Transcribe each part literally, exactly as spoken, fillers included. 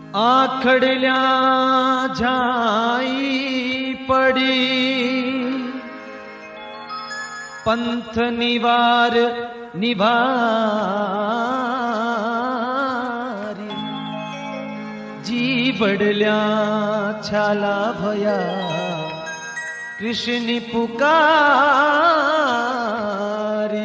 आखड़ल्या जाई पड़ी पंथ निवार निभारी जी बड़ल्या छाला भया कृष्ण पुकारी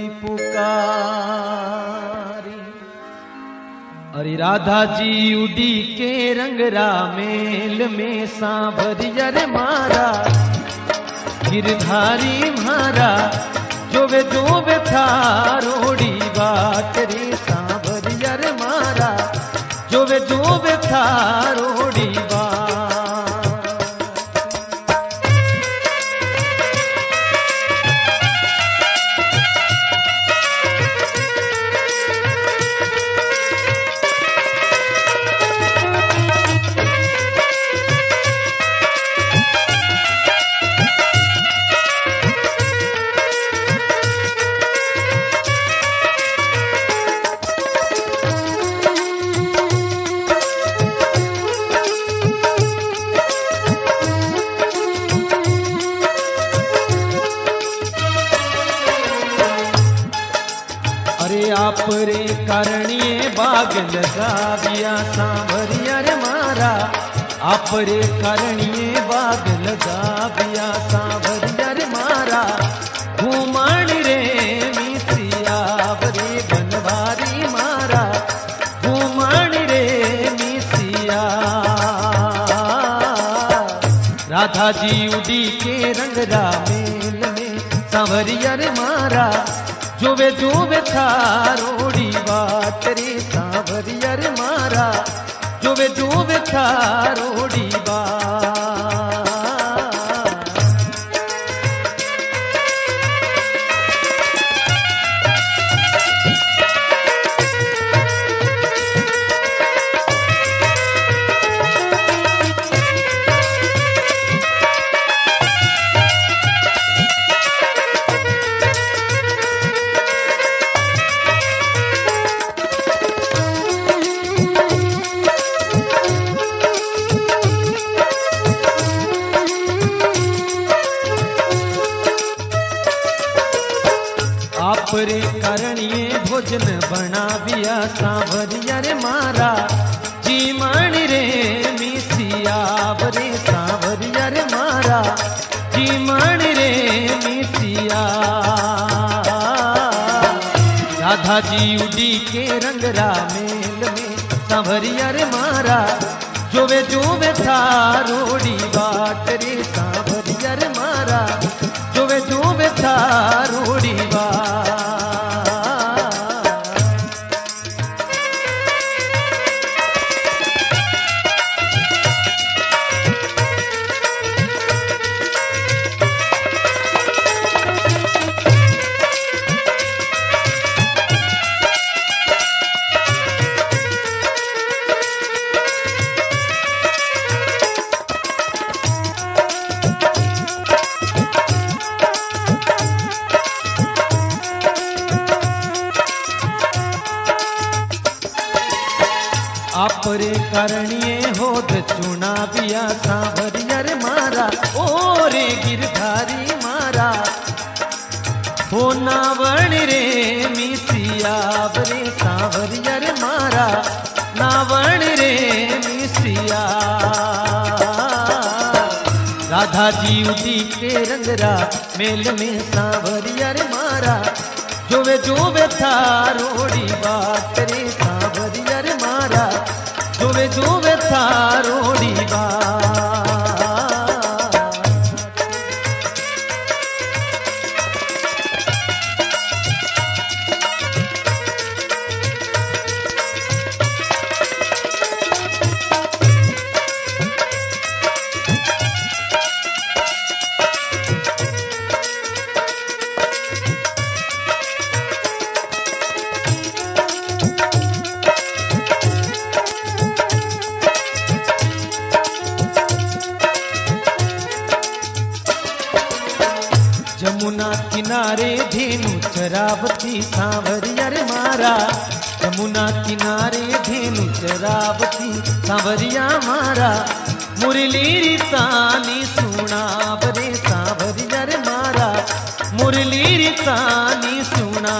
पुकारी। अरे राधा जी उडी के रंगरा मेल में सांभरियर मारा गिरधारी मारा जोवे जोवे थारोड़ी बाट रे सांभरियर मारा जोवे जोवे थारोड़ी बाट। आप रे कारणिए बाग लगाविया सांभरिया रे मारा आप रे कारणिए बाग लगाविया सांभरिया रे मारा घूमण रे मिसिया रे बनवारी मारा घूमण रे मिसिया। राधा जी उडी के रंगरा मेल में सांभरिया रे मारा जोवे जोवे थारोड़ी बाट रे सांभरिया रे मारा जोवे जोवे थारोड़ी बाट। आप रे कारणिए भोजन बनाविया सांभरिया रे मारा जी माणी रे मिसिया रे सांभरिया रे मारा जी माणी रे मिसिया। राधा जी उडी के रंगरा मेल में सांभरिया रे मारा जोवे जोवे थारोड़ी बाट रे सांभरिया रे मारा जोवे जोवे थारोड़ी बाट। आप रे कारणिए होद चुना बिया सांभरिया रे मारा ओ रे गिरधारी मारा हो नावण रे मिसिया रे सांभरिया रे मारा नावण रे मिसिया। राधा जी उडी के रंगरा मेल में सांभरिया रे मारा जोवे जोवे थारोड़ी बाट रे सांभरिया रे मारा जोवे जोवे थारोड़ी बाट। जमुना किनारे धेनु चरावती सांवरिया रे मारा, जमुना किनारे धेनु शराबती सांवरिया मारा मुरली री तानी सुना बरे सांवरिया रे मारा मुरली री तानी सुना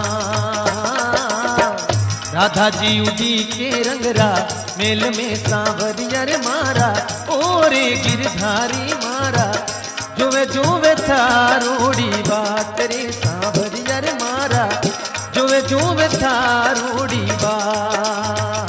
राधा जी उदी के रंगरा मेल में सांवरिया रे मारा ओरे गिरधारी मारा जोवे जोवे थारोड़ी बात रे सांवरिया रे मारा जोवे जोवे थारोड़ी बात।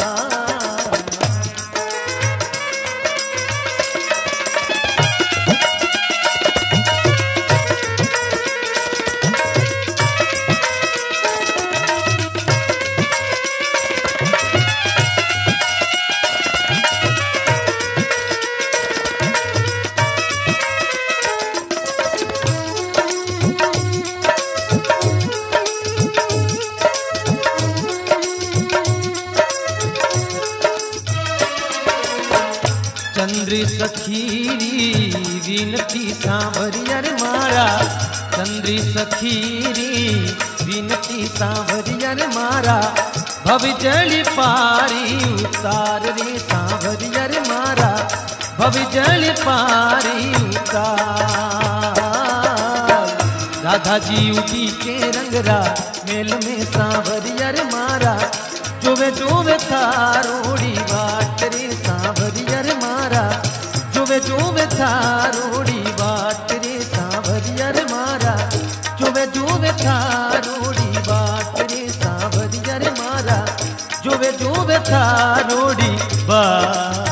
चंद्र सखीरी विनती सांवरिया रे मारा चंद्र सखीरी विनती सांवरिया रे मारा भव जल पारी उतार रे सांवरिया रे मारा भव जल पारी उतार राधा जी उठी के रंगरा मेल में सांवरिया रे मारा जोवे जोवे थारोड़ी बाट रे सांवरिया रे मारा जोवे जोवे थारोड़ी बाट रे सांवरिया रे मारा जोवे जोवे थारोड़ी बाट रे सांवरिया रे मारा जोवे जोवे थारोड़ी बाट।